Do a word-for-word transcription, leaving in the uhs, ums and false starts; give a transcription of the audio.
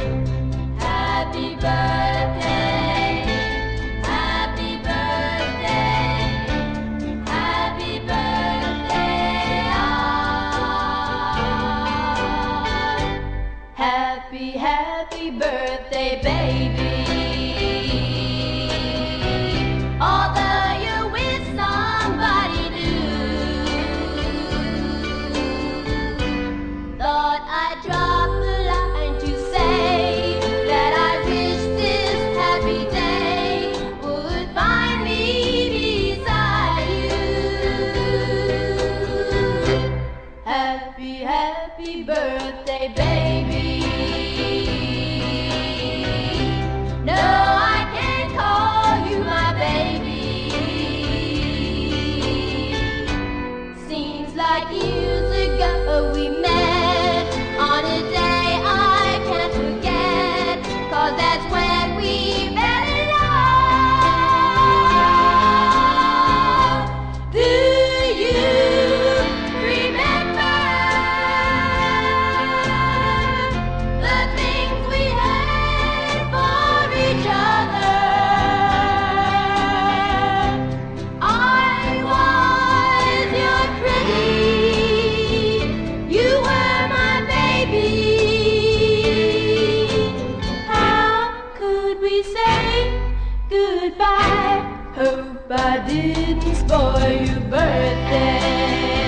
Happy birthday, happy birthday, happy birthday on. Happy, happy birthday, baby. Although you're with somebody new, thought I'd drop the line to say that I wish this happy day would find me beside you. Happy, happy birthday, baby. No, I can't call you my baby. Seems like years ago we met on a day I can't forget, 'cause that's when we fell in love. Do you remember the things we had for each other? I was your pretty, you were my baby. How could we say goodbye? Hope I didn't spoil your birthday.